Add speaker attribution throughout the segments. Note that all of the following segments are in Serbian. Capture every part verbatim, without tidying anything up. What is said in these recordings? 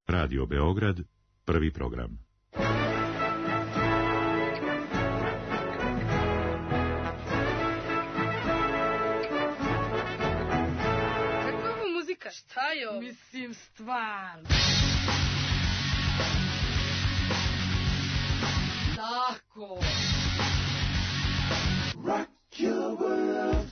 Speaker 1: Radio Beograd, prvi program.
Speaker 2: Kakva ovo muzika? Šta je ovo?
Speaker 3: Mislim, stvarno. Tako.
Speaker 4: Rock your world.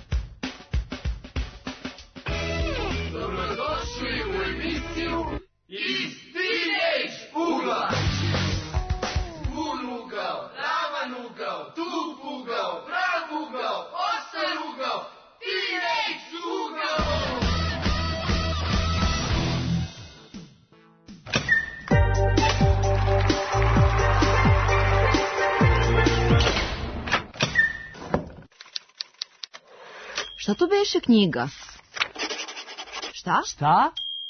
Speaker 3: Dobrodošli u emisiju Iz Teenage ugla. Pun ugao, ravan ugao, tup ugao, prav ugao, ostar ugao, Teenage ugao.
Speaker 5: Šta to beše knjiga? Šta?
Speaker 3: Šta?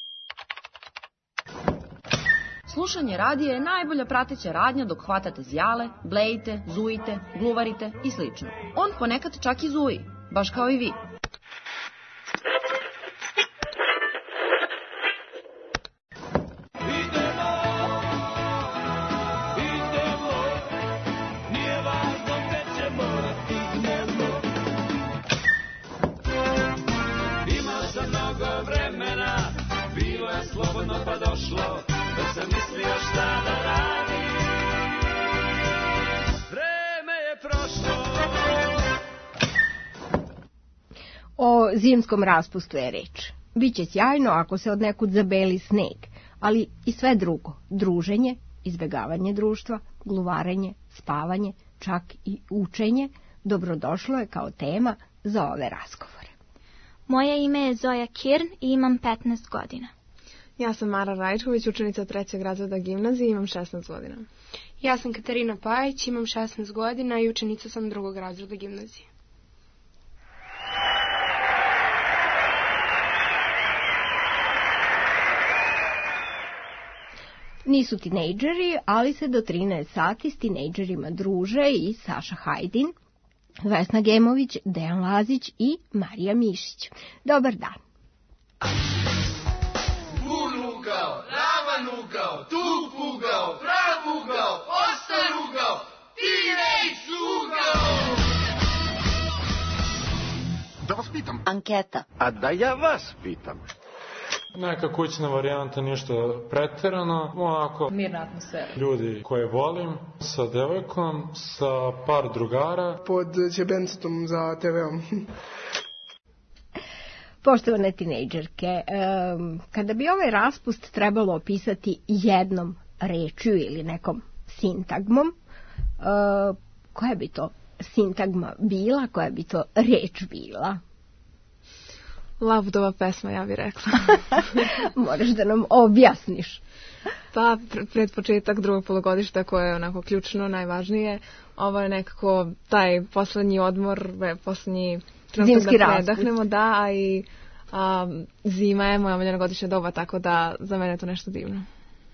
Speaker 5: Slušanje radija je najbolja prateća radnja dok hvatate zijale, blejite, zujite, gluvarite i slično. On ponekad čak i zuji, baš kao i vi.
Speaker 6: Slobodno pa došlo, dok sam mislio šta da radim. Vreme je prošlo.
Speaker 7: O zimskom raspustu je reč. Biće sjajno ako se od nekud zabeli sneg, ali i sve drugo, druženje, izbjegavanje društva, gluvarenje, spavanje, čak i učenje, dobrodošlo je kao tema za ove razgovore.
Speaker 8: Moje ime je Zoja Kirn i imam petnaest godina.
Speaker 9: Ja sam Mara Rajčković, učenica trećeg razreda gimnazije i imam šesnaest godina.
Speaker 2: Ja sam Katarina Pajić, imam šesnaest godina i učenica sam drugog razreda gimnazije.
Speaker 7: Nisu tinejdžeri, ali se do trinaest sati s tinejdžerima druže i Saša Hajdin, Vesna Gemović, Dejan Lazić i Marija Mišić. Dobar dan.
Speaker 3: Pun ugao, ravan ugao, tup ugao, prav ugao, ostar ugao, Teenage ugao.
Speaker 4: Da vas pitam.
Speaker 5: Anketa.
Speaker 4: A da ja vas pitam.
Speaker 10: Neka kućna varijanta, ništa preterano, onako
Speaker 5: Mirna atmosfera.
Speaker 10: Ljudi koje volim, sa devojkom, sa par drugara.
Speaker 9: Pod ćebencetom za te veom.
Speaker 7: Poštovane tinejdžerke, kada bi ovaj raspust trebalo opisati jednom rečju ili nekom sintagmom, koja bi to sintagma bila, koja bi to reč bila?
Speaker 9: Lavudova pesma, ja bih rekla.
Speaker 7: Moraš da nam objasniš.
Speaker 9: Pa, pred početak drugog polugodišta, koje je onako ključno, najvažnije, ovo je nekako taj poslednji odmor, poslednji trenutak da predahnemo, da, a i a, zima je moja omiljena godišnja doba, tako da za mene je to nešto divno.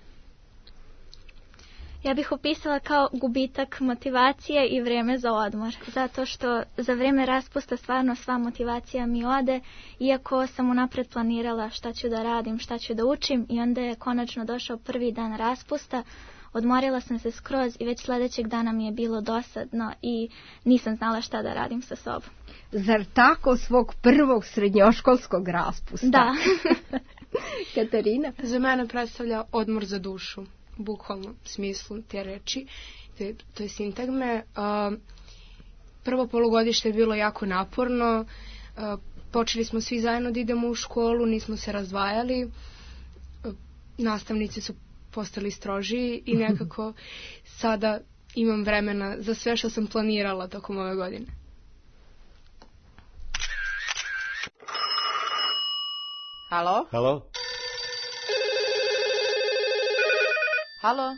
Speaker 8: Ja bih opisala kao gubitak motivacije i vreme za odmor, zato što za vreme raspusta stvarno sva motivacija mi ode, iako sam unapred planirala šta ću da radim, šta ću da učim, i onda je konačno došao prvi dan raspusta, odmorila sam se skroz i već sljedećeg dana mi je bilo dosadno i nisam znala šta da radim sa sobom.
Speaker 7: Zar tako svog prvog srednjoškolskog raspusta?
Speaker 8: Da.
Speaker 7: Katarina?
Speaker 2: Za mene predstavlja odmor za dušu, u bukvalnom smislu te reči, te, to je sintagme. Uh, prvo polugodište je bilo jako naporno, uh, počeli smo svi zajedno da idemo u školu, nismo se razdvajali, uh, nastavnici su postali strožiji i nekako sada imam vremena za sve što sam planirala tokom ove godine.
Speaker 5: Halo?
Speaker 10: Halo?
Speaker 5: Halo?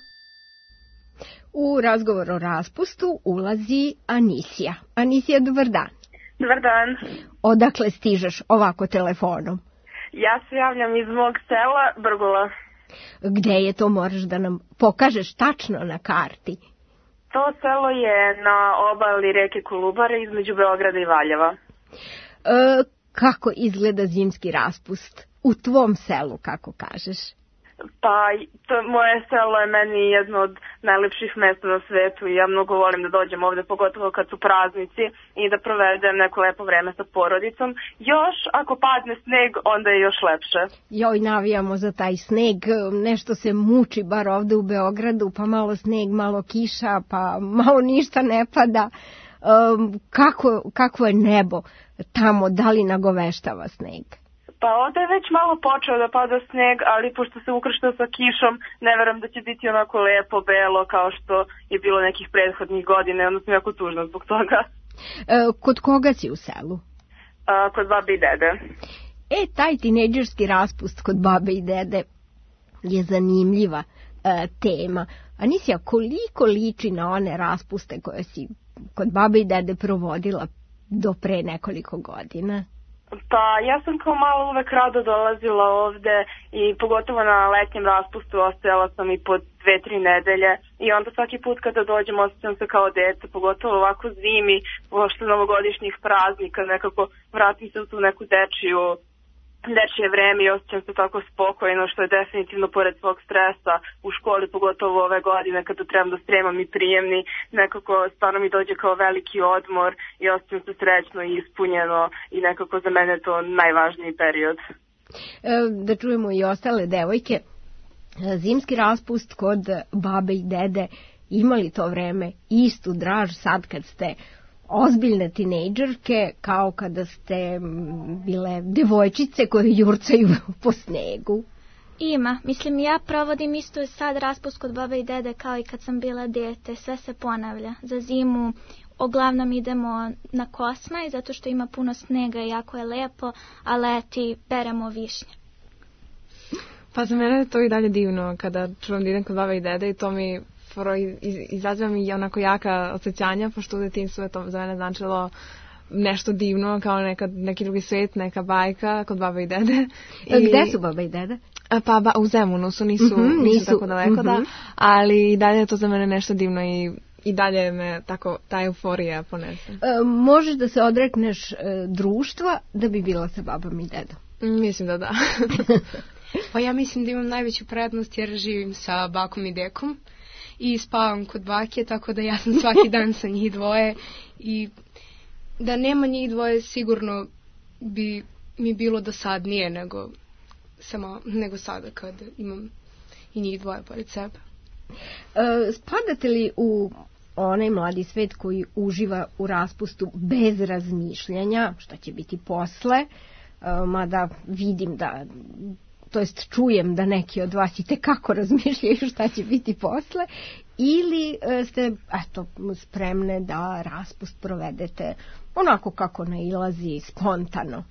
Speaker 7: U razgovor o raspustu ulazi Anisija. Anisija, dobar dan.
Speaker 11: Dobar dan.
Speaker 7: Odakle stižeš ovako telefonom?
Speaker 11: Ja se javljam iz mog sela, Brgula.
Speaker 7: Gde je to, moraš da nam pokažeš tačno na karti?
Speaker 11: To selo je na obali reke Kolubare između Beograda i Valjeva.
Speaker 7: E, kako izgleda zimski raspust u tvom selu, kako kažeš?
Speaker 11: Pa, to, moje selo je meni jedno od najlepših mesta na svetu i ja mnogo volim da dođem ovde, pogotovo kad su praznici i da provedem neko lepo vreme sa porodicom. Još ako padne sneg, onda je još lepše.
Speaker 7: Joj, navijamo za taj sneg, nešto se muči bar ovde u Beogradu, pa malo sneg, malo kiša, pa malo ništa ne pada. Um, kako, kako je nebo tamo, da li nagoveštava sneg?
Speaker 11: Pa ovde je već malo počeo da pada sneg, ali pošto se ukrštao sa kišom, ne verujem da će biti onako lepo, belo, kao što je bilo nekih prethodnih godina, odnosno jako tužno zbog toga.
Speaker 7: E, kod koga si u selu?
Speaker 11: A, kod babe i dede.
Speaker 7: E, taj tinejdžerski raspust kod babe i dede je zanimljiva e, tema. Anisija, koliko liči na one raspuste koje si kod babe i dede provodila do pre nekoliko godina?
Speaker 11: Pa ja sam kao malo uvek rado dolazila ovde i pogotovo na letnjem raspustu ostajala sam i po dve, tri nedelje i onda svaki put kada dođem osjećam se kao dete, pogotovo ovako zimi, pošto novogodišnjih praznika, nekako vratim se u tu neku dečiju dečije vreme i osjećam se tako spokojno, što je definitivno pored svog stresa u školi, pogotovo ove godine kada trebam da spremam i prijemni, nekako stvarno mi dođe kao veliki odmor i osjećam se srećno i ispunjeno i nekako za mene je to najvažniji period.
Speaker 7: E, da čujemo i ostale devojke, zimski raspust kod babe i dede, imali to vreme istu draž sad kad ste ozbiljne tinejdžerke, kao kada ste bile devojčice koje jurcaju po snegu?
Speaker 8: Ima. Mislim, ja provodim isto sad raspust kod babe i dede kao i kad sam bila dete. Sve se ponavlja. Za zimu uglavnom idemo na Kosmaj, zato što ima puno snega i jako je lepo, a leti beremo višnje.
Speaker 9: Pa za mene je to i dalje divno kada čuvam da idem kod babe i dede i to mi izaziva mi onako jaka osjećanja, pošto u detinjstvu je to za mene značilo nešto divno, kao neka, neki drugi svet, neka bajka kod baba i dede.
Speaker 7: I, gde su baba i dede?
Speaker 9: Pa ba, u Zemunu su, nisu, mm-hmm, nisu, nisu tako daleko, mm-hmm. da, ali i dalje je to za mene nešto divno i i dalje me tako ta euforija ponese.
Speaker 7: E, možeš da se odrekneš e, društva da bi bila sa babom i dedom?
Speaker 9: Mislim da da.
Speaker 2: Pa ja mislim da imam najveću prednost jer živim sa bakom i dekom i spavam kod bake, tako da ja sam svaki dan sa njih dvoje i da nema njih dvoje sigurno bi mi bilo dosadnije nego, samo, nego sada kad imam i njih dvoje pored sebe.
Speaker 7: E, spadate li u onaj mladi svet koji uživa u raspustu bez razmišljanja, šta će biti posle, e, mada vidim da, to jest čujem da neki od vas i tekako razmišljaju šta će biti posle, ili ste eto, spremne da raspust provedete onako kako nailazi, spontano?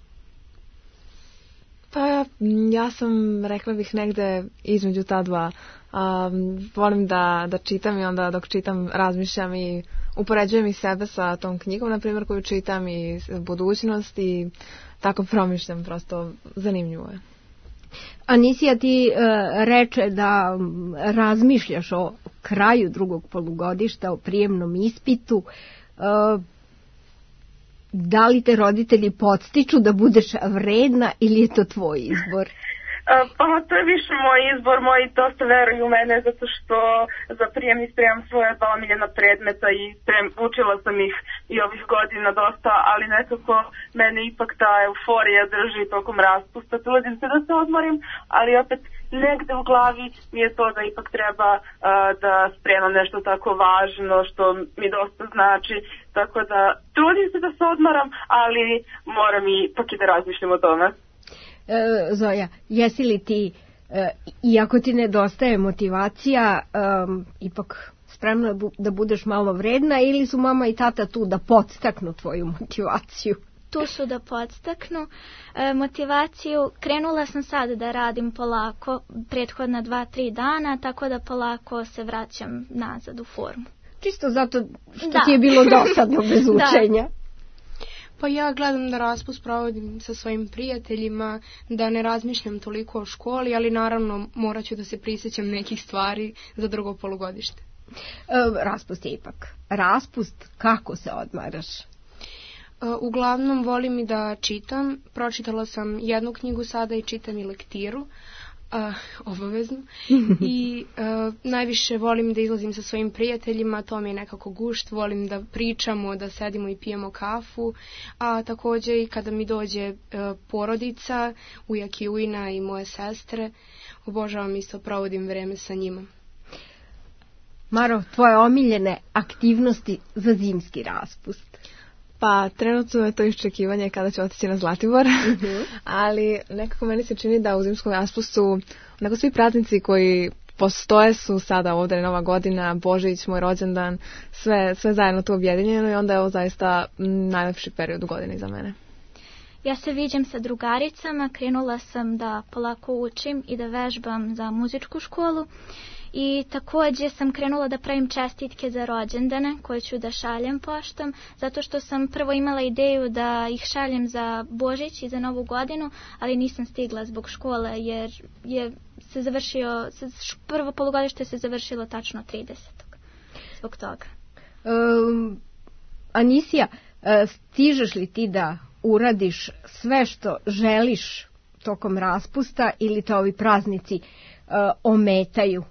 Speaker 9: Pa ja, ja sam, rekla bih, negde između ta dva. Um, volim da, da čitam i onda dok čitam razmišljam i upoređujem i sebe sa tom knjigom, na primjer, koju čitam i budućnost i tako promišljam, prosto zanimljivo je.
Speaker 7: Anisija, ti uh, reče da um, razmišljaš o kraju drugog polugodišta, o prijemnom ispitu. Uh, da li te roditelji podstiču da budeš vredna ili je to tvoj izbor?
Speaker 11: Pa to je više moj izbor, moji dosta veruju u mene zato što za prijemni spremam svoje dva omiljena predmeta i sprem, učila sam ih i ovih godina dosta, ali nekako mene ipak ta euforija drži tokom raspusta. Trudim se da se odmorim, ali opet negde u glavi mi je to da ipak treba uh, da spremam nešto tako važno što mi dosta znači, tako da trudim se da se odmaram, ali moram i ipak i da razmišljam o tome.
Speaker 7: Zoja, jesi li ti, iako ti nedostaje motivacija, um, ipak spremna da budeš malo vredna ili su mama i tata tu da podstaknu tvoju motivaciju?
Speaker 8: Tu su da podstaknu e, motivaciju. Krenula sam sad da radim polako, prethodna dva, tri dana, tako da polako se vraćam nazad u formu.
Speaker 7: Čisto zato što da. Ti je bilo dosadno bez učenja. Da.
Speaker 2: Pa ja gledam da raspust provodim sa svojim prijateljima, da ne razmišljam toliko o školi, ali naravno morat ću da se prisjećam nekih stvari za drugo polugodište.
Speaker 7: E, raspust je ipak. Raspust, kako se odmaraš?
Speaker 2: E, uglavnom volim i da čitam. Pročitala sam jednu knjigu sada i čitam i lektiru, Uh, obavezno. I uh, najviše volim da izlazim sa svojim prijateljima, to mi je nekako gušt, volim da pričamo, da sedimo i pijemo kafu, a takođe i kada mi dođe uh, porodica, ujak i ujna i moje sestre, obožavam isto, provodim vreme sa njima.
Speaker 7: Maro, tvoje omiljene aktivnosti za zimski raspust?
Speaker 9: Pa, trenutno je to iščekivanje kada će otići na Zlatibor, uh-huh. ali nekako meni se čini da u zimskom raspustu onako svi praznici koji postoje su sada ovdje, Nova godina, Božić, moj rođendan, sve, sve zajedno tu objedinjeno i onda je ovo zaista najlepši period u godini za mene.
Speaker 8: Ja se viđem sa drugaricama, krenula sam da polako učim i da vežbam za muzičku školu. I također sam krenula da pravim čestitke za rođendane koje ću da šaljem poštom, zato što sam prvo imala ideju da ih šaljem za Božić i za Novu godinu, ali nisam stigla zbog škole jer je se završio, prvo polugodište se završilo tačno tridesetog Zbog toga.
Speaker 7: Um, Anisija, stižeš li ti da uradiš sve što želiš tokom raspusta ili te ovi praznici uh, ometaju?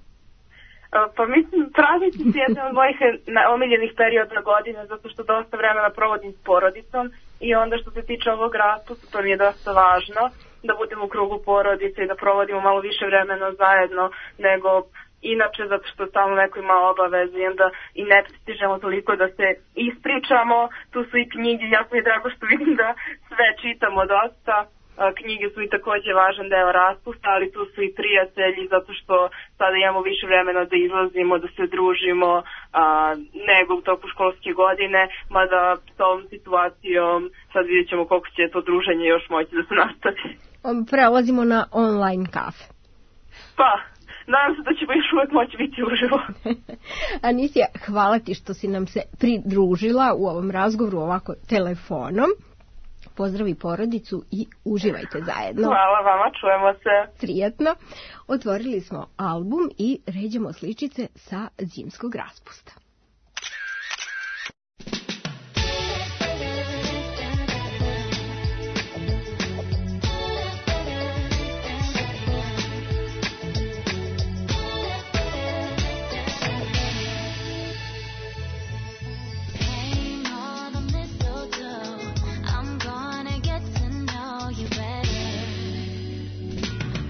Speaker 11: Pa mislim, praznici su jedan od mojih omiljenih perioda godine, zato što dosta vremena provodim s porodicom i onda što se tiče ovog raspusta, to mi je dosta važno, da budemo u krugu porodice i da provodimo malo više vremena zajedno nego inače, zato što stalno neko ima obaveze i onda i ne stižemo toliko da se ispričamo. Tu su i knjige, jako mi je drago što vidim da sve čitamo dosta. Knjige su i također važan deo raspusta, ali tu su i prijatelji, zato što sada imamo više vremena da izlazimo, da se družimo a, nego u toku školske godine, mada s ovom situacijom sad vidjet ćemo koliko će to druženje još moći da se nastavi.
Speaker 7: Prelazimo na online kafe.
Speaker 11: Pa, nadam se da ćemo još uvijek moći biti uživo.
Speaker 7: Anisija, hvala ti što si nam se pridružila u ovom razgovoru ovako telefonom. Pozdravi porodicu i uživajte zajedno.
Speaker 11: Hvala vama, čujemo se.
Speaker 7: Prijetno. Otvorili smo album i ređemo sličice sa zimskog raspusta.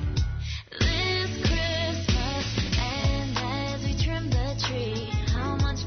Speaker 12: How much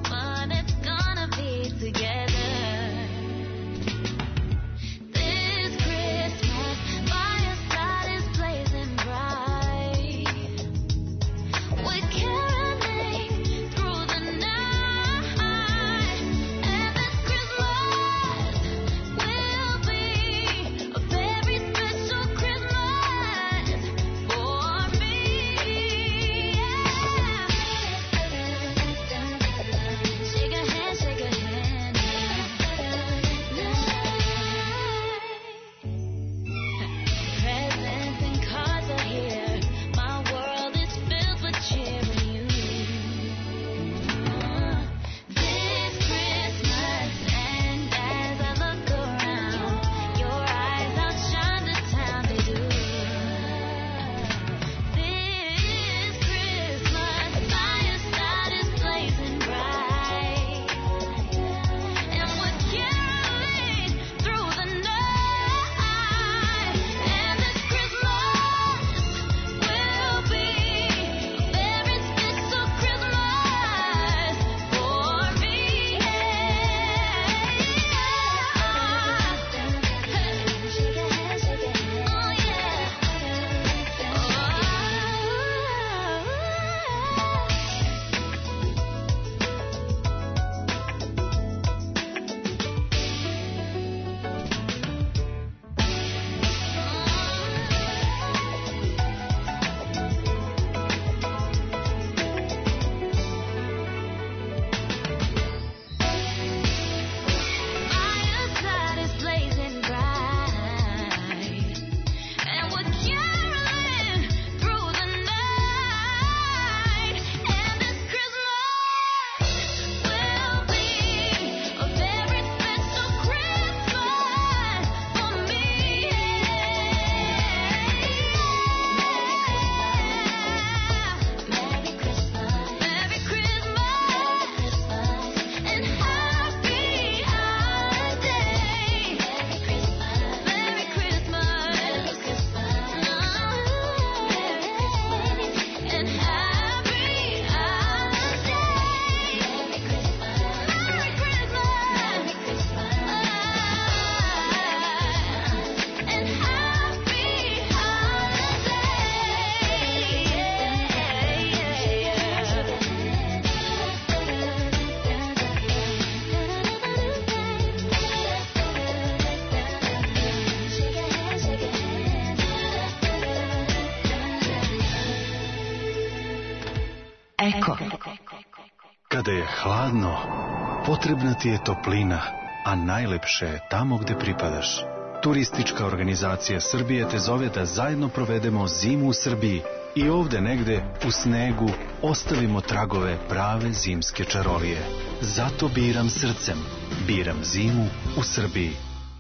Speaker 12: Eko.
Speaker 13: Kada je hladno, potrebna ti je toplina, a najlepše je tamo gde pripadaš. Turistička organizacija Srbije te zove da zajedno provedemo zimu u Srbiji i ovde negde u snegu ostavimo tragove prave zimske čarolije. Zato biram srcem, biram zimu u Srbiji.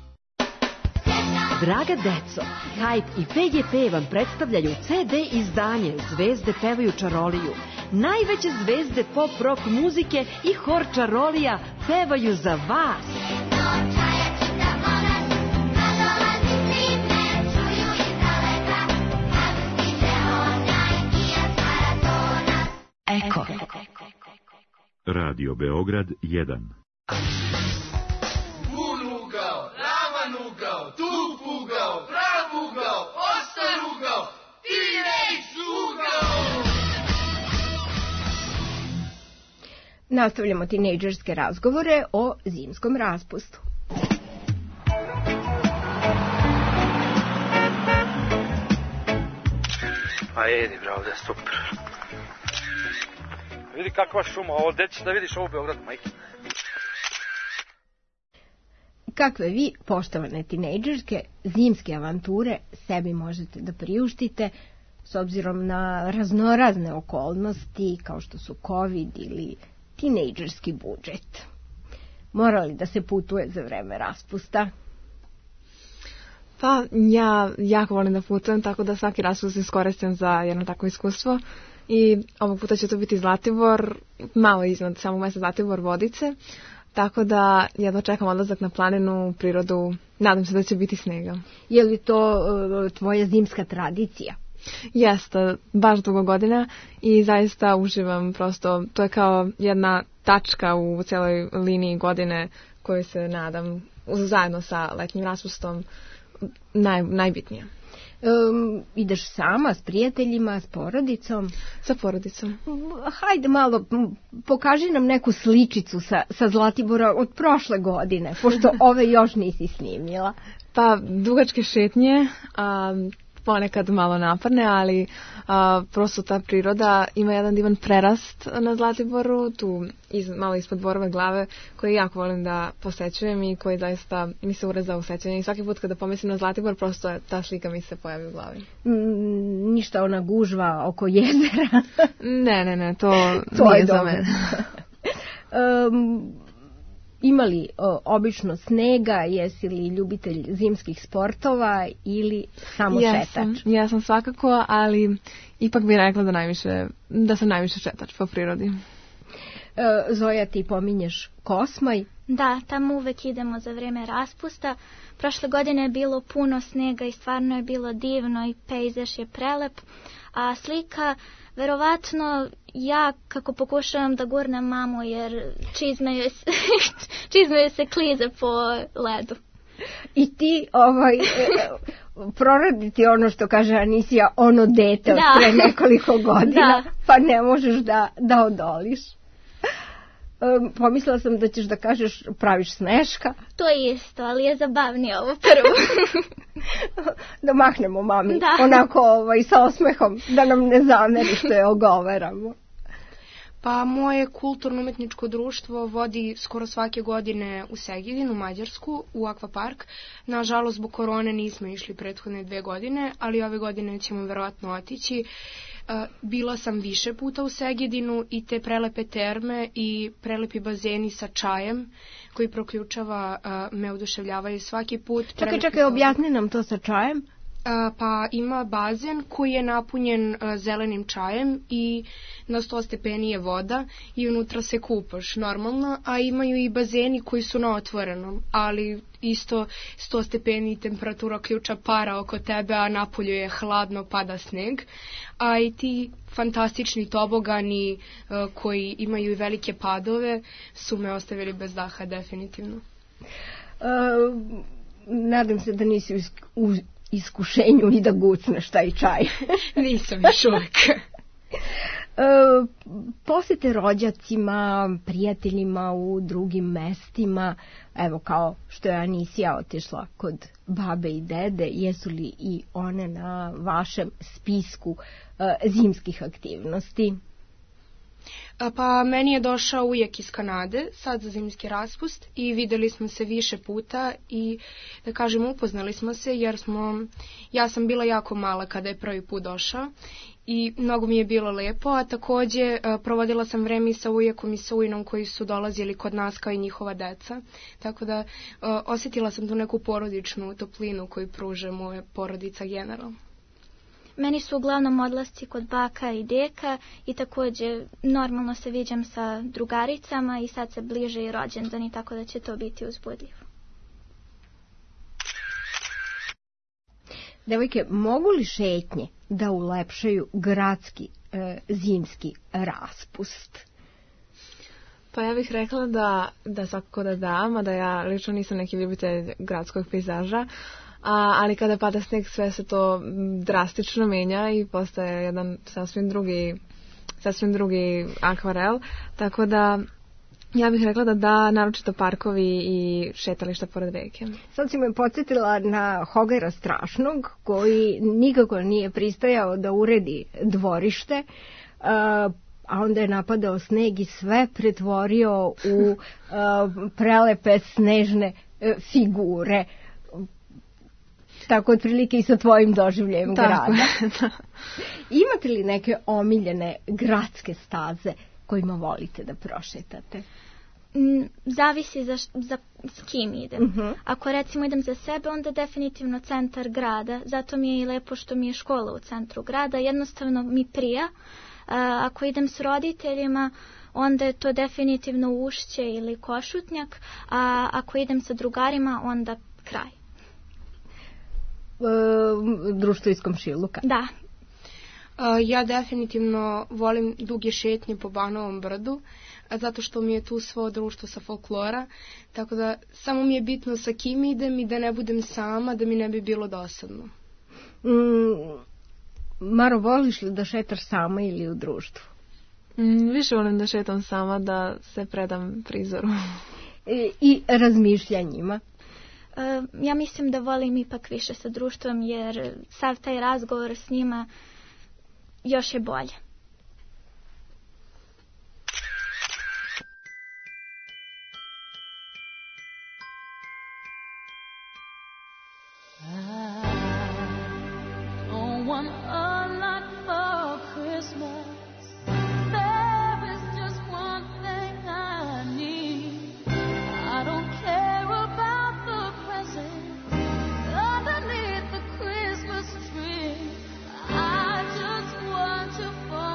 Speaker 12: Draga deco, Hype i P G P vam predstavljaju C D izdanje Zvezde pevaju čaroliju. Najveće zvezde pop rock muzike i hor čarolija pevaju za vas.
Speaker 13: Eko.
Speaker 1: Radio Beograd jedan.
Speaker 3: Ugao, ravan ugao, tup ugao, prav ugao, ostar ugao, teenage ugao.
Speaker 7: Nastavljamo tinejdžerske razgovore o zimskom raspustu.
Speaker 14: Pa jedi, bravo, da super. Vidi kakva šuma, ovo gde ćeš da vidiš ovo u Beogradu, majke.
Speaker 7: Kakve vi, poštovane tinejdžerke, zimske avanture sebi možete da priuštite s obzirom na raznorazne okolnosti kao što su COVID ili tinejdžerski budžet? Mora li da se putuje za vreme raspusta?
Speaker 9: Pa ja jako volim da putujem, tako da svaki raspust iskoristim za jedno takvo iskustvo. I ovog puta će to biti Zlatibor, malo iznad samog mesta Zlatibor, Vodice. Tako da jedno čekam odlazak na planinu, prirodu, nadam se da će biti snega.
Speaker 7: Je li to uh, tvoja zimska tradicija?
Speaker 9: Jeste, baš dugo godina i zaista uživam, prosto to je kao jedna tačka u cijeloj liniji godine koju se nadam zajedno sa letnjim raspustom naj, najbitnije.
Speaker 7: Um, ideš sama, s prijateljima, s porodicom?
Speaker 9: Sa porodicom.
Speaker 7: Hajde malo, pokaži nam neku sličicu sa, sa Zlatibora od prošle godine, pošto ove još nisi snimila.
Speaker 9: Pa, dugačke šetnje, a, ponekad malo naporne, ali a, prosto ta priroda ima jedan divan prerast na Zlatiboru, tu iz, malo ispod Borove glave, koji jako volim da posećujem i koji zaista mi se ureza u sećanje. I svaki put kada pomislim na Zlatibor, prosto ta slika mi se pojavi u glavi.
Speaker 7: Mm, ništa ona gužva oko jezera?
Speaker 9: ne, ne, ne, to,
Speaker 7: to
Speaker 9: nije
Speaker 7: je
Speaker 9: za
Speaker 7: dobro.
Speaker 9: mene.
Speaker 7: um, Ima li o, obično snega, jesi li ljubitelj zimskih sportova ili samo
Speaker 9: jesam,
Speaker 7: šetač?
Speaker 9: Ja sam svakako, ali ipak bih rekla da, najviše, da sam najviše šetač po prirodi.
Speaker 7: E, Zoja, ti pominješ Kosmaj?
Speaker 8: Da, tamo uvek idemo za vreme raspusta. Prošle godine je bilo puno snega i stvarno je bilo divno i pejzaž je prelep. A slika, verovatno, ja kako pokušavam da gurnem mamu jer čizme joj se, čizme joj se klize po ledu.
Speaker 7: I ti ovaj, proraditi ono što kaže Anisija, ono dete od pre nekoliko godina, da. Pa ne možeš da, da odoliš. Um, pomislila sam da ćeš da kažeš praviš sneška.
Speaker 8: To je isto, ali je zabavnije ovo prvo.
Speaker 7: Da mahnemo mami,
Speaker 8: da.
Speaker 7: Onako ovaj, sa osmehom, da nam ne zameri što je ogovaramo.
Speaker 2: Pa moje kulturno-umetničko društvo vodi skoro svake godine u Segedin, u Mađarsku, u akvapark. Nažalost, zbog korone nismo išli prethodne dve godine, ali ove godine ćemo verovatno otići. Bila sam više puta u Segedinu i te prelepe terme i prelepi bazeni sa čajem koji proključava me oduševljavaju svaki put.
Speaker 7: Čekaj, čekaj, objasni nam to sa čajem.
Speaker 2: Pa ima bazen koji je napunjen zelenim čajem i na sto stepeni je voda i unutra se kupaš normalno, a imaju i bazeni koji su na otvorenom, ali isto sto stepeni temperatura ključa para oko tebe, a napolju je hladno, pada sneg, a i ti fantastični tobogani koji imaju i velike padove su me ostavili bez daha definitivno.
Speaker 7: Uh, nadam se da nisi uz iskušenju i da gucneš taj čaj.
Speaker 2: Nisam još uvek.
Speaker 7: E, posete rođacima, prijateljima u drugim mestima, evo kao što je Anisija otišla kod babe i dede, jesu li i one na vašem spisku e, zimskih aktivnosti?
Speaker 2: Pa meni je došao ujak iz Kanade, sad za zimski raspust, i videli smo se više puta i, da kažem, upoznali smo se jer smo, ja sam bila jako mala kada je prvi put došao i mnogo mi je bilo lepo, a takođe provodila sam vreme i sa ujakom i sa ujinom koji su dolazili kod nas kao i njihova deca, tako da osjetila sam tu neku porodičnu toplinu koju pruže moja porodica generalno.
Speaker 8: Meni su uglavnom odlasci kod baka i deka i također normalno se viđam sa drugaricama i sad se bliže i rođendani, tako da će to biti uzbudljivo.
Speaker 7: Devojke, mogu li šetnje da ulepšaju gradski e, zimski raspust?
Speaker 9: Pa ja bih rekla da, da svakako da da, mada ja lično nisam neki ljubitelj gradskog pejzaža, A, ali kada pada sneg sve se to drastično menja i postaje jedan sasvim drugi, sasvim drugi akvarel, tako da ja bih rekla da da, naročito parkovi i šetališta pored reke.
Speaker 7: Sad si me podsjetila na Hogera Strašnog, koji nikako nije pristajao da uredi dvorište, a onda je napadao sneg i sve pretvorio u prelepe snežne figure. Tako otprilike i sa tvojim doživljajem grada. Imate li neke omiljene gradske staze kojima volite da prošetate?
Speaker 8: Zavisi za, za s kim idem. Uh-huh. Ako recimo idem za sebe, onda definitivno centar grada. Zato mi je i lepo što mi je škola u centru grada. Jednostavno mi prija. A, ako idem s roditeljima, onda je to definitivno Ušće ili Košutnjak. A ako idem sa drugarima, onda kraj.
Speaker 7: Društvo iz komšiluka.
Speaker 8: Da.
Speaker 2: Ja definitivno volim duge šetnje po Banovom brdu, zato što mi je tu svo društvo sa folklora, tako da samo mi je bitno sa kim idem i da ne budem sama, da mi ne bi bilo dosadno.
Speaker 7: Mm, Maro, voliš li da šetaš sama ili u društvu?
Speaker 9: Mm, više volim da šetam sama, da se predam prizoru.
Speaker 7: I, i razmišljanjima.
Speaker 8: Uh, ja mislim da volim ipak više sa društvom, jer sav taj razgovor s njima još je bolje.
Speaker 15: For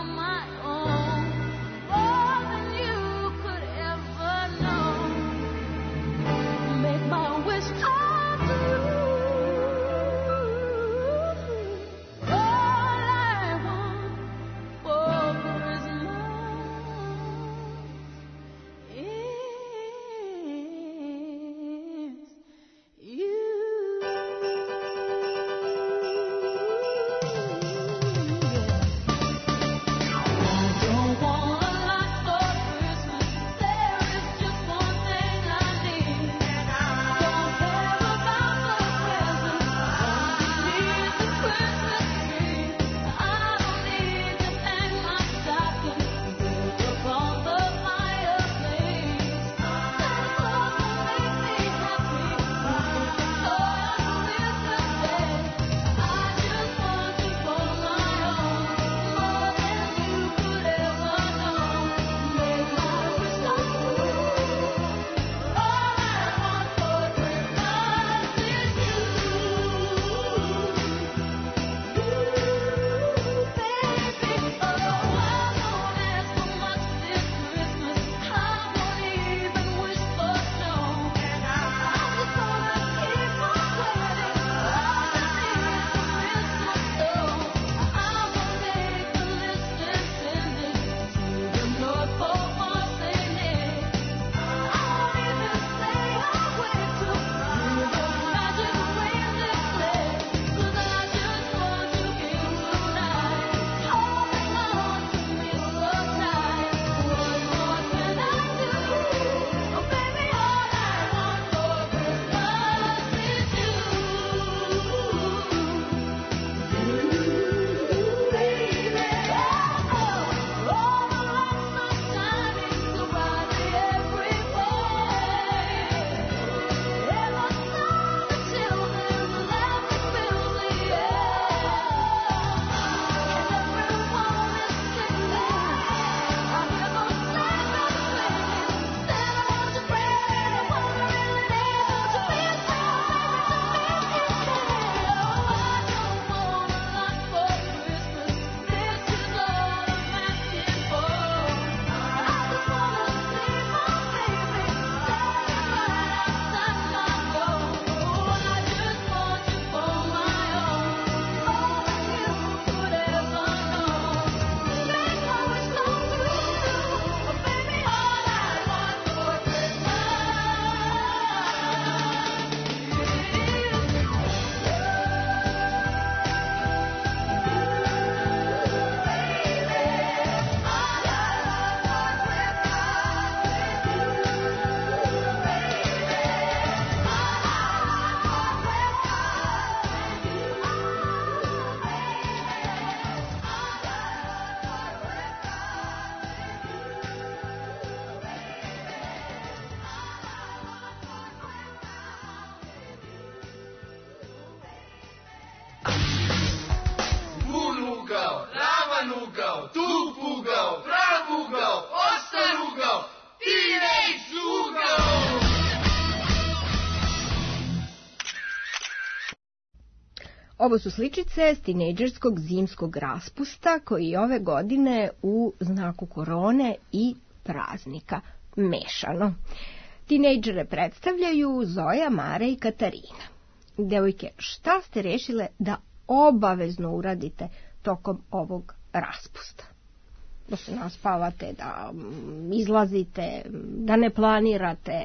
Speaker 7: Ovo su sličice s tinejdžerskog zimskog raspusta koji ove godine u znaku korone i praznika mešano. Tinejdžere predstavljaju Zoja, Mara i Katarina. Devojke, šta ste rešile da obavezno uradite tokom ovog raspusta? Da se naspavate, da izlazite, da ne planirate?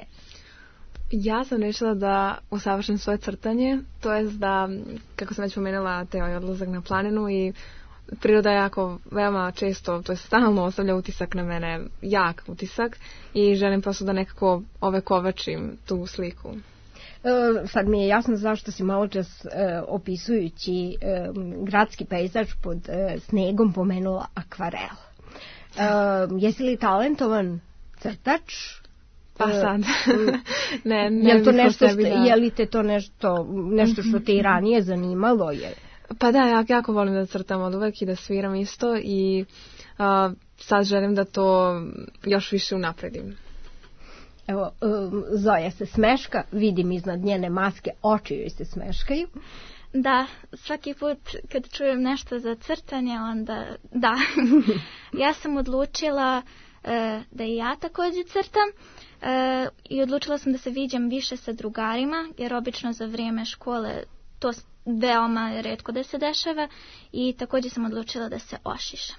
Speaker 9: Ja sam rešila da usavršim svoje crtanje, to jest da, kako sam već pomenula, te ovaj odlazak na planinu i priroda jako veoma često, to je stalno ostavlja utisak na mene, jak utisak i želim prosto da nekako ovekovačim tu sliku.
Speaker 7: E, sad mi je jasno zašto si malo čas e, opisujući e, gradski pejzaž pod e, snegom pomenula akvarel. E, jesi li talentovan crtač?
Speaker 9: Pa sad. ne, ne
Speaker 7: je li to nešto
Speaker 9: što,
Speaker 7: da... je li te to nešto, nešto što te i ranije zanimalo? Je...
Speaker 9: Pa da, ja jako volim da crtam od uvek i da sviram isto i uh, sad želim da to još više unapredim.
Speaker 7: Evo, um, Zoja se smeška, vidim iznad njene maske, oči joj se smeškaju.
Speaker 8: Da, svaki put kad čujem nešto za crtanje, onda da. Ja sam odlučila uh, da i ja također crtam uh, i odlučila sam da se viđam više sa drugarima, jer obično za vrijeme škole to veoma retko da se dešava i također sam odlučila da se ošišam.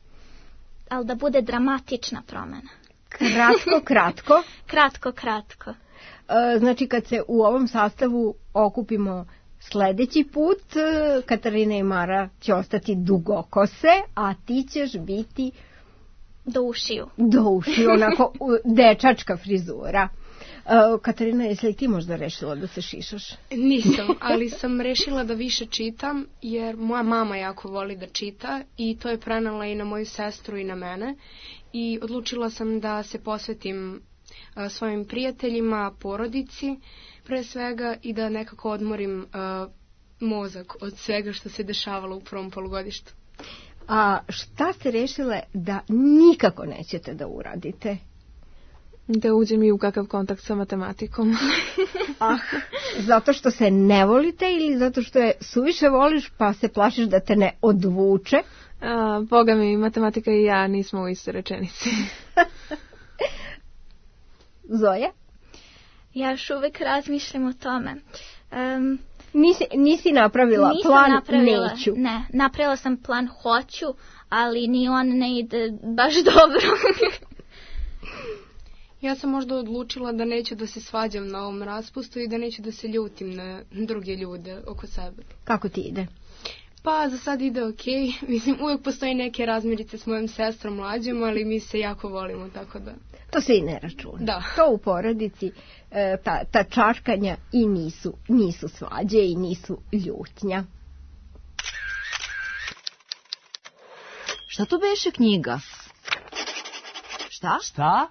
Speaker 8: Ali da bude dramatična promjena.
Speaker 7: Kratko, kratko?
Speaker 8: Kratko, kratko.
Speaker 7: E, znači kad se u ovom sastavu okupimo sljedeći put, Katarina i Mara će ostati dugokose, a ti ćeš biti
Speaker 8: do ušiju.
Speaker 7: Do ušiju, onako dečačka frizura. Uh, Katarina, jesi li ti možda rešila da se šišaš?
Speaker 2: Nisam, ali sam rešila da više čitam, jer moja mama jako voli da čita i to je prenala i na moju sestru i na mene. I odlučila sam da se posvetim uh, svojim prijateljima, porodici pre svega i da nekako odmorim uh, mozak od svega što se dešavalo u prvom polugodištu.
Speaker 7: A šta ste rešile da nikako nećete da uradite?
Speaker 9: Da uđem i u kakav kontakt sa matematikom.
Speaker 7: Ah, zato što se ne volite ili zato što je suviše voliš pa se plašiš da te ne odvuče?
Speaker 9: A, Boga mi, matematika i ja nismo u istoj rečenici.
Speaker 7: Zoja?
Speaker 8: Ja još uvijek razmišljam o tome. Um,
Speaker 7: nisi, nisi napravila plan napravila, neću?
Speaker 8: Ne, napravila sam plan hoću, ali ni on ne ide baš dobro.
Speaker 2: Ja sam možda odlučila da neću da se svađam na ovom raspustu i da neću da se ljutim na druge ljude oko sebe.
Speaker 7: Kako ti ide?
Speaker 2: Pa za sad ide okej. Mislim, uvijek postoji neke razmirice s mojom sestrom mlađom, ali mi se jako volimo, tako da...
Speaker 7: To se i ne računa.
Speaker 2: Da.
Speaker 7: To u porodici, ta, ta čačkanja i nisu, nisu svađe i nisu ljutnja.
Speaker 5: Šta to beše knjiga? Šta?
Speaker 15: Šta?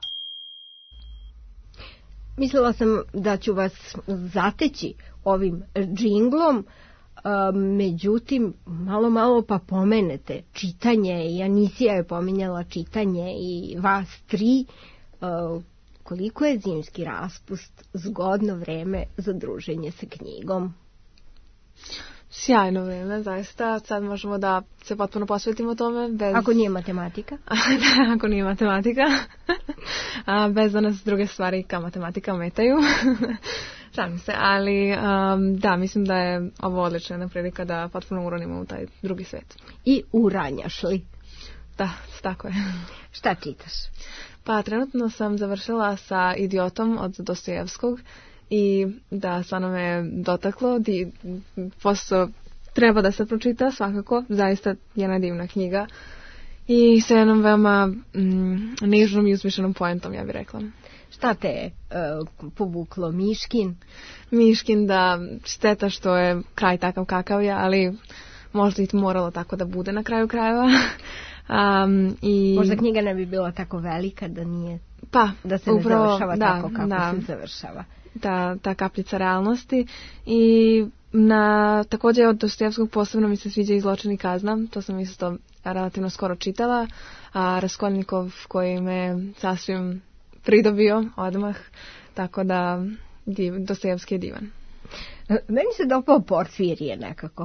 Speaker 7: Mislila sam da ću vas zateći ovim džinglom, međutim, malo malo pa pomenete čitanje, i Anisija je pominjala čitanje i vas tri, koliko je zimski raspust zgodno vreme za druženje sa knjigom?
Speaker 9: Sjajno vreme, zaista. Sad možemo da se potpuno posvetimo tome. Bez...
Speaker 7: Ako nije matematika?
Speaker 9: Da, ako nije matematika. A, bez da nas druge stvari kao matematika ometaju. Šalim se, ali um, da, mislim da je ovo odlična jedna prilika da potpuno uronimo u taj drugi svet.
Speaker 7: I uranjaš li?
Speaker 9: Da, tako je.
Speaker 7: Šta čitaš?
Speaker 9: Pa trenutno sam završila sa Idiotom od Dostojevskog. I da, stvarno me dotaklo, di, posto treba da se pročita svakako, zaista jedna divna knjiga i sa jednom veoma mm, nežnom i uzmišljenom poentom, ja bih rekla.
Speaker 7: Šta te je uh, povuklo? Miškin?
Speaker 9: Miškin, da, šteta što je kraj takav kakav je, ali možda i moralo tako da bude na kraju krajeva. um, i...
Speaker 7: Možda knjiga ne bi bila tako velika da nije,
Speaker 9: pa,
Speaker 7: da se ne
Speaker 9: upravo,
Speaker 7: završava
Speaker 9: da,
Speaker 7: tako kako
Speaker 9: da.
Speaker 7: se završava.
Speaker 9: Ta, ta kapljica realnosti i na, također od Dostojevskog posebno mi se sviđa i Zločin i kazna, to sam isto relativno skoro čitala, a Raskolnikov koji me sasvim pridobio odmah, tako da div, Dostojevski je divan.
Speaker 7: Meni se dopao Porfirije nekako.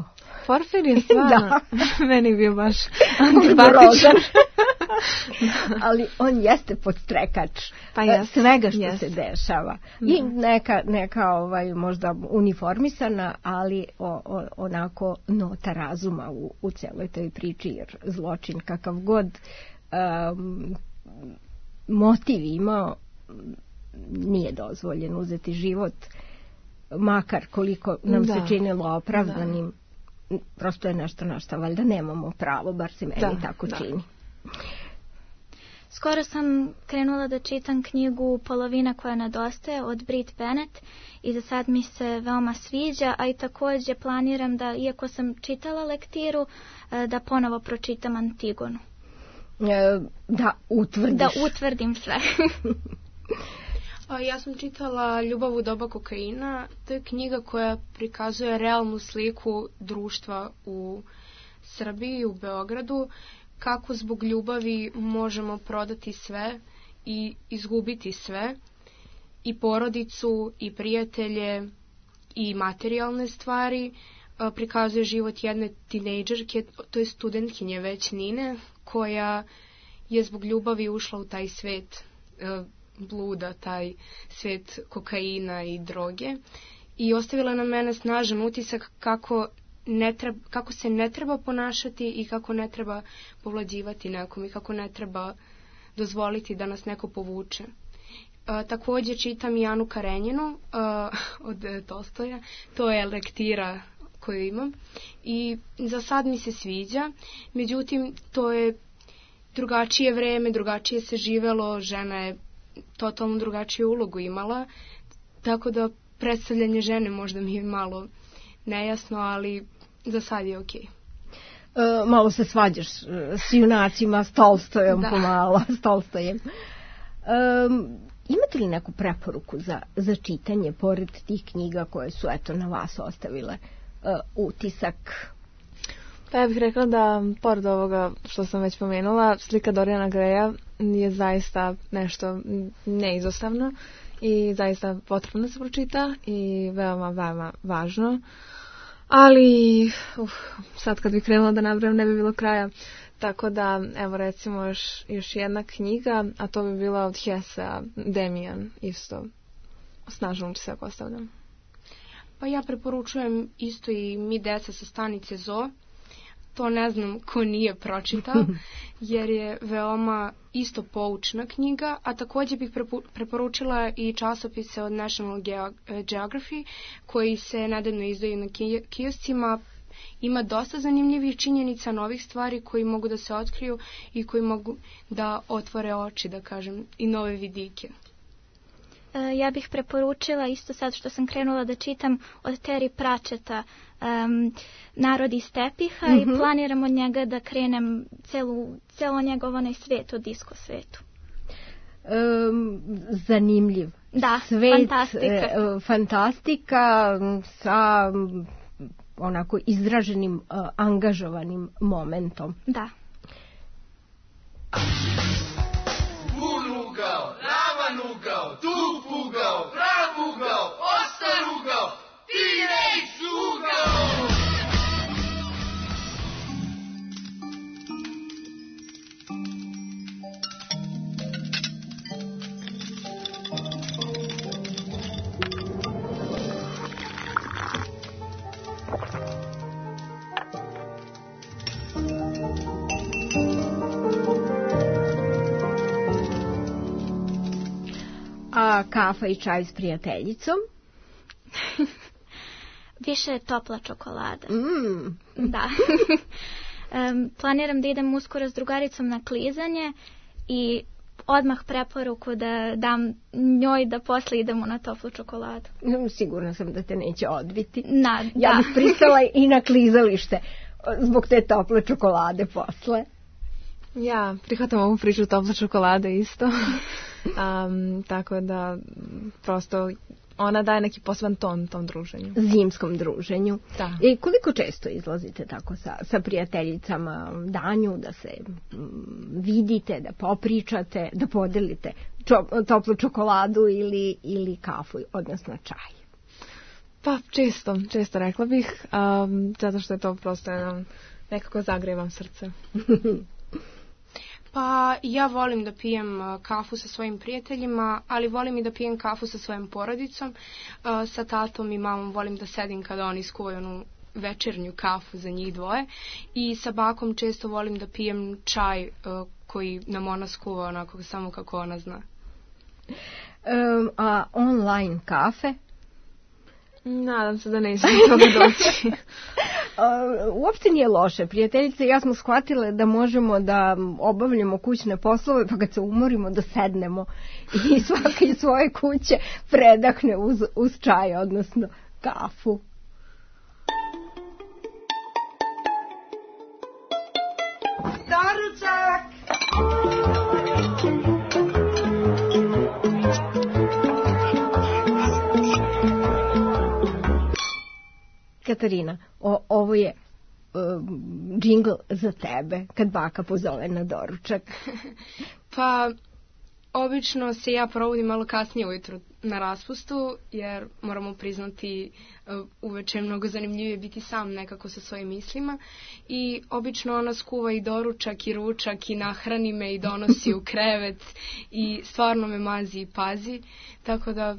Speaker 9: Porfir je stvarno meni bio baš
Speaker 7: antipatičan. Ali on jeste podstrekač
Speaker 9: pa jes,
Speaker 7: svega što
Speaker 9: jes.
Speaker 7: se dešava. I neka, neka ovaj, možda uniformisana, ali o, o, onako nota razuma u, u celoj toj priči, jer zločin kakav god um, motiv imao, nije dozvoljen uzeti život, makar koliko nam
Speaker 9: da.
Speaker 7: se činilo opravdanim. Da. Prosto je nešto na što valjda nemamo pravo, bar se meni da, tako da. čini.
Speaker 8: Skoro sam krenula da čitam knjigu Polovina koja nedostaje od Brit Bennett i za sad mi se veoma sviđa, a i također planiram da, iako sam čitala lektiru, da ponovo pročitam Antigonu.
Speaker 7: E, da utvrdiš.
Speaker 8: Da utvrdim sve.
Speaker 2: Ja sam čitala Ljubav u doba kokaina. To je knjiga koja prikazuje realnu sliku društva u Srbiji, u Beogradu, kako zbog ljubavi možemo prodati sve i izgubiti sve, i porodicu, i prijatelje, i materijalne stvari. Prikazuje život jedne tinejdžerke, to je studentkinje već Nine, koja je zbog ljubavi ušla u taj svet bluda, taj svet kokaina i droge, i ostavila na mene snažan utisak kako, ne treba, kako se ne treba ponašati i kako ne treba povlađivati nekom i kako ne treba dozvoliti da nas neko povuče. A, također čitam i Anu Karenjinu a, od Tolstoja. To je lektira koju imam i za sad mi se sviđa, međutim to je drugačije vreme, drugačije se živelo, žena je totalno drugačiju ulogu imala, tako da predstavljanje žene možda mi je malo nejasno, ali za sad je okej.
Speaker 7: E, malo se svađaš s junacima, s Tolstojom da. pomalo, s Tolstojem. E, imate li neku preporuku za, za čitanje, pored tih knjiga koje su eto na vas ostavile e, utisak?
Speaker 9: Pa ja bih rekla da, pored ovoga što sam već pomenula, slika Dorijana Greja je zaista nešto neizostavno i zaista potrebno se pročita i veoma, veoma važno. Ali, uf, sad kad bih krenula da nabrajam ne bi bilo kraja. Tako da, evo recimo još, još jedna knjiga, a to bi bila od Hesea, Demian, isto. Snažno utisak ostavljam.
Speaker 2: Pa ja preporučujem isto i Mi deca sa stanice Zoo. To ne znam ko nije pročitao, jer je veoma isto poučna knjiga, a također bih preporučila i časopise od National Geography, koji se nedavno izdaju na kioscima. Ima dosta zanimljivih činjenica, novih stvari koji mogu da se otkriju i koji mogu da otvore oči, da kažem, i nove vidike.
Speaker 8: Ja bih preporučila isto sad što sam krenula da čitam od Terry Pratchetta um, Narod iz tepiha mm-hmm. i planiram od njega da krenem celu, celo njegov onaj svijet, od disko svetu.
Speaker 7: Um, zanimljiv.
Speaker 8: Da,
Speaker 7: svet,
Speaker 8: fantastika.
Speaker 7: E, fantastika sa onako izraženim, uh, angažovanim momentom.
Speaker 8: Da.
Speaker 3: Ugao, ravan ugao, tup ugao, prav ugao, ostar ugao, T-Rex ugao!
Speaker 7: A kafa i čaj s prijateljicom?
Speaker 8: Više je topla čokolada.
Speaker 7: Mm.
Speaker 8: Da. um, planiram da idem uskoro s drugaricom na klizanje i odmah preporuku da dam njoj da posle idemo na toplu čokoladu.
Speaker 7: Sigurna sam da te neće odbiti.
Speaker 8: Na,
Speaker 7: ja
Speaker 8: da.
Speaker 7: bih pristala i na klizalište zbog te tople čokolade posle.
Speaker 9: Ja prihvatam ovu priču tople čokolade isto. Um, tako da prosto ona daje neki poseban ton tom druženju.
Speaker 7: Zimskom druženju.
Speaker 9: Da.
Speaker 7: I koliko često izlazite tako sa, sa prijateljicama danju, da se m, vidite, da popričate, da podelite čo, toplu čokoladu ili, ili kafu, odnosno čaj?
Speaker 9: Pa često, često rekla bih, um, zato što je to prosto jedno, nekako zagrevam srce.
Speaker 2: Pa ja volim da pijem kafu sa svojim prijateljima, ali volim i da pijem kafu sa svojom porodicom. Sa tatom i mamom volim da sedim kada oni skuvaju onu večernju kafu za njih dvoje. I sa bakom često volim da pijem čaj koji nam ona skuva onako samo kako ona zna.
Speaker 7: Um, a online kafe?
Speaker 9: Nadam se da neće toga doći.
Speaker 7: Uopšte nije loše. Prijateljice i ja smo shvatile da možemo da obavljamo kućne poslove, pa kad se umorimo da sednemo i svaka iz svoje kuće predahne uz, uz čaj, odnosno kafu.
Speaker 3: Doručak!
Speaker 7: Katarina, o, ovo je uh, džingl za tebe, kad baka pozove na doručak.
Speaker 2: Pa, obično se ja provodim malo kasnije ujutro na raspustu, jer moramo priznati uh, uveče je mnogo zanimljivije biti sam nekako sa svojim mislima. I obično ona skuva i doručak i ručak i nahrani me i donosi u krevet i stvarno me mazi i pazi, tako da...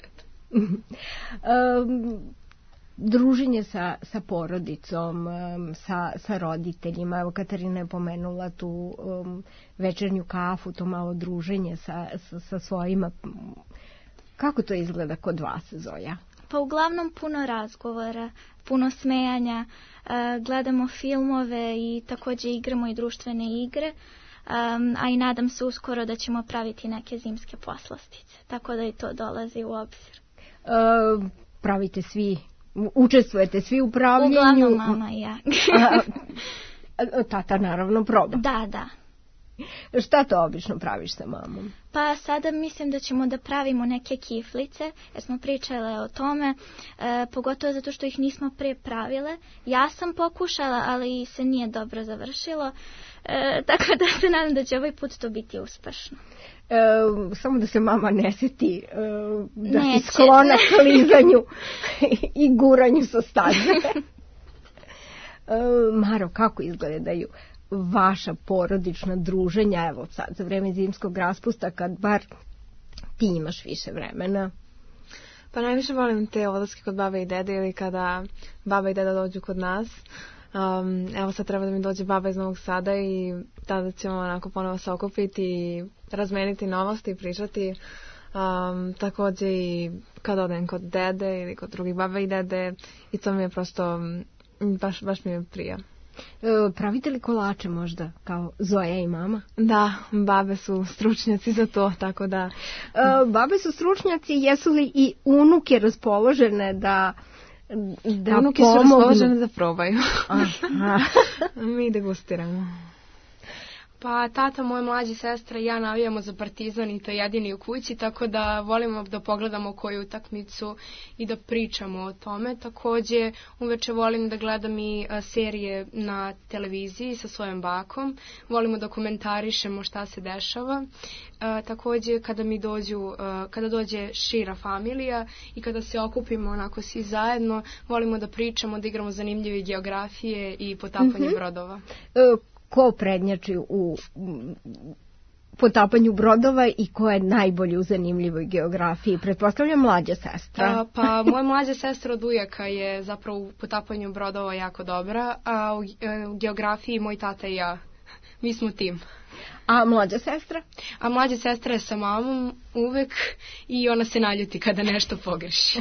Speaker 7: um, druženje sa, sa porodicom, um, sa, sa roditeljima. Evo, Katarina je pomenula tu um, večernju kafu, to malo druženje sa, sa, sa svojima. Kako to izgleda kod vas, Zoja?
Speaker 8: Pa uglavnom puno razgovora, puno smejanja, uh, gledamo filmove i također igramo i društvene igre, um, a i nadam se uskoro da ćemo praviti neke zimske poslastice, tako da i to dolazi u obzir.
Speaker 7: Uh, pravite svi Učestvujete svi u pravljenju?
Speaker 8: Uglavnom mama i ja.
Speaker 7: a, tata naravno proba.
Speaker 8: Da, da.
Speaker 7: Šta to obično praviš sa mamom?
Speaker 8: Pa sada mislim da ćemo da pravimo neke kiflice, jer smo pričale o tome, e, pogotovo zato što ih nismo pre pravile. Ja sam pokušala, ali se nije dobro završilo, e, tako da se nadam da će ovaj put to biti uspešno.
Speaker 7: E, samo da se mama ne seti e, da Neće. si sklona klizanju i guranju sa staze. e, Maro, kako izgledaju vaša porodična druženja, evo sad za vreme zimskog raspusta, kad bar ti imaš više vremena?
Speaker 9: Pa najviše volim te odlaske kod babe i dede ili kada baba i deda dođu kod nas. Um, evo sad treba da mi dođe baba iz Novog Sada i tada ćemo onako ponovo se okupiti i razmeniti novosti i pričati. Um, također i kad odem kod dede ili kod drugih baba i dede i to mi je prosto baš, baš mi je prija.
Speaker 7: E, pravite li kolače možda kao Zoja i mama?
Speaker 9: Da, babe su stručnjaci za to, tako da...
Speaker 7: E, babe su stručnjaci, jesu li i unuke raspoložene da da
Speaker 9: unuke
Speaker 7: pomognu?
Speaker 9: Su raspoložene da probaju. Mi degustiramo.
Speaker 2: Pa tata, moja mlađa sestra i ja navijamo za Partizan i to jedini u kući, tako da volimo da pogledamo koju utakmicu i da pričamo o tome. Također uveče volim da gledam i serije na televiziji sa svojom bakom. Volimo da komentarišemo šta se dešava. E, također kada mi dođu, e, kada dođe šira familija i kada se okupimo onako svi zajedno, volimo da pričamo, da igramo zanimljive geografije i potapanje mm-hmm. brodova.
Speaker 7: E, ko prednjači u potapanju brodova i ko je najbolji u zanimljivoj geografiji? Pretpostavljam mlađa sestra.
Speaker 2: A, pa moja mlađa sestra od ujaka je zapravo u potapanju brodova jako dobra, a u, u geografiji moj tata i ja. Mi smo tim.
Speaker 7: A mlađa sestra?
Speaker 2: A mlađa sestra je sa mamom uvek i ona se naljuti kada nešto pogreši.
Speaker 7: e,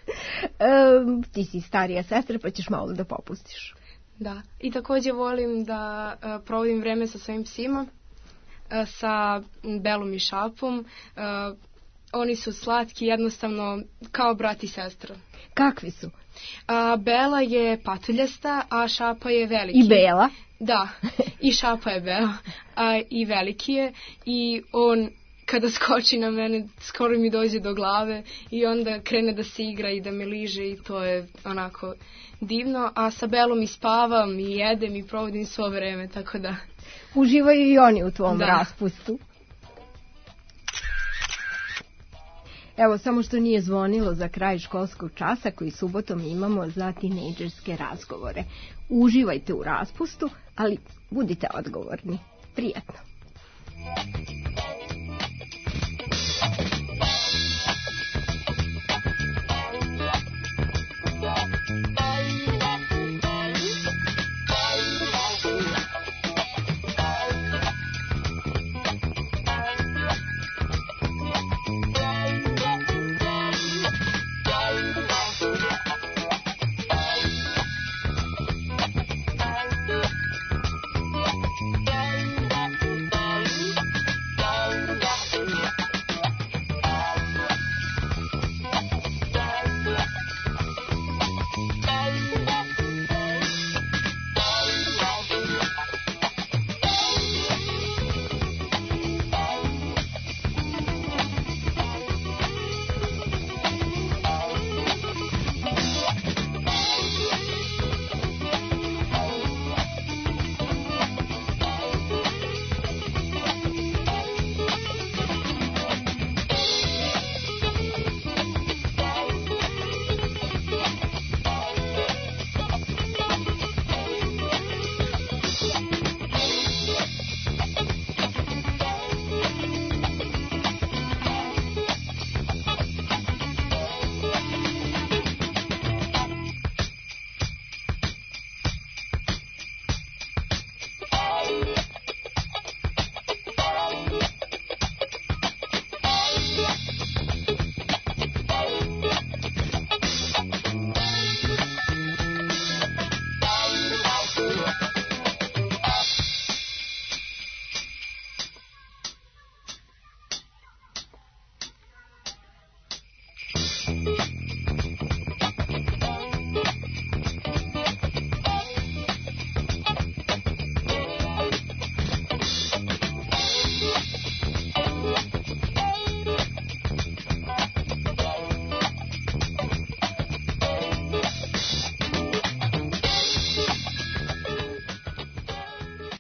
Speaker 7: ti si starija sestra pa ćeš malo da popustiš.
Speaker 2: Da, i također volim da uh, provodim vreme sa svojim psima, uh, sa Belom i Šapom. Uh, oni su slatki, jednostavno kao brat i sestra.
Speaker 7: Kakvi su?
Speaker 2: Uh, Bela je patuljasta, a Šapa je veliki.
Speaker 7: I Bela?
Speaker 2: Da, i Šapa je Bela, a i veliki je i on... Kada skoči na mene, skoro mi dođe do glave i onda krene da se igra i da me liže i to je onako divno. A sa Belom i spavam i jedem i provodim svo vreme, tako da...
Speaker 7: Uživaju i oni u tvom da. raspustu. Evo, samo što nije zvonilo za kraj školskog časa koji subotom imamo za tinejdžerske razgovore. Uživajte u raspustu, ali budite odgovorni. Prijatno.